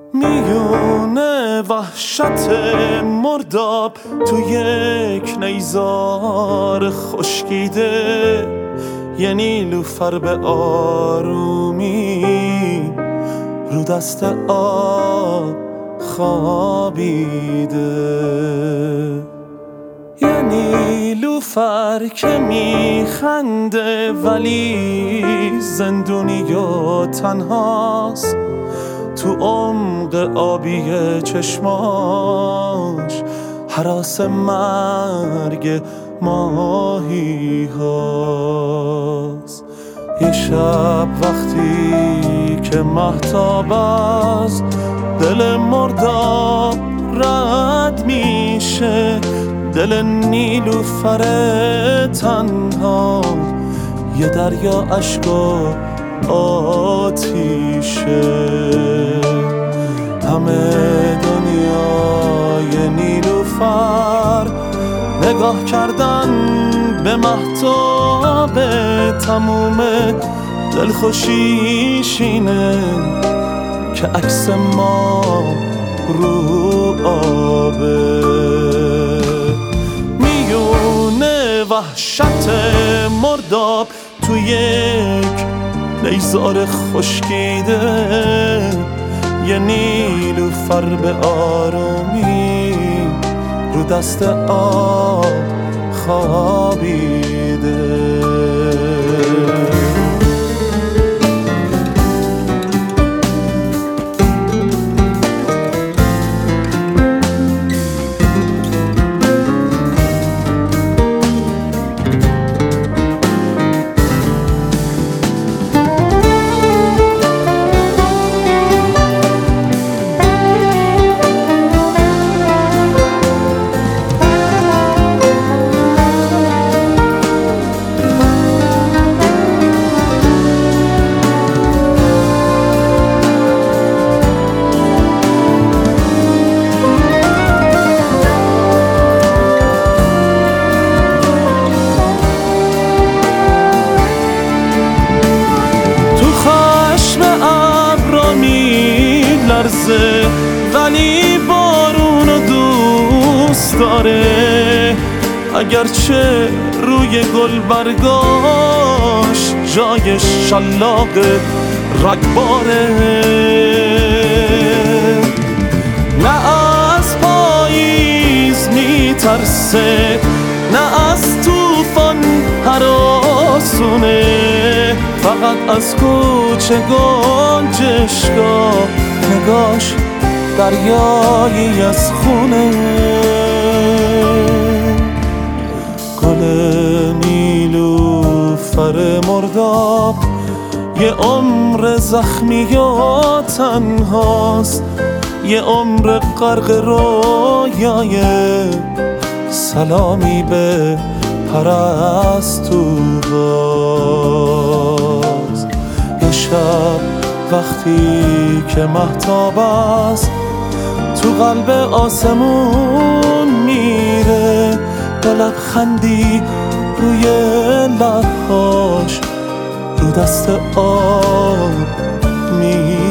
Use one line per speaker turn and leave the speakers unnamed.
میونه وحشت مرداب تو یک نیزار خشکیده، یه نیلوفر به آرومی رو دست آب خوابیده. یه نیلوفر که میخنده ولی زندونی و تنهاست، تو عمق آبی چشماش هراس مرگ ماهی هاست. یه شب وقتی که مهتاب از دل مرداب رد میشه، دل نیلوفر تنها یه دریا اشک و آتیشه. همه دنیای نیلوفر نگاه کردن به مهتاب، تموم دلخوشیش اینه که عکس ما رو آبه. میونه وحشت مرداب تو یک نیزار خشکیده، یه نیلوفر به آرومی رو دست آب خوابیده. ولی بارونو دوست داره، اگرچه روی گل برگاش جای شلاق رگباره. نه از پاییز میترسه، نه از طوفان هراسونه، فقط از کوچه گنجشگاه نگاش دریایی از خونه. گل نیلوفر مرداب یه عمر زخمی و تنهاست، یه عمر غرق رویای سلامی به پرستوهاست. یه شب وقتی که مهتاب است تو قلب آسمون میره، با لبخندی روی لبهاش رو دست آب میره.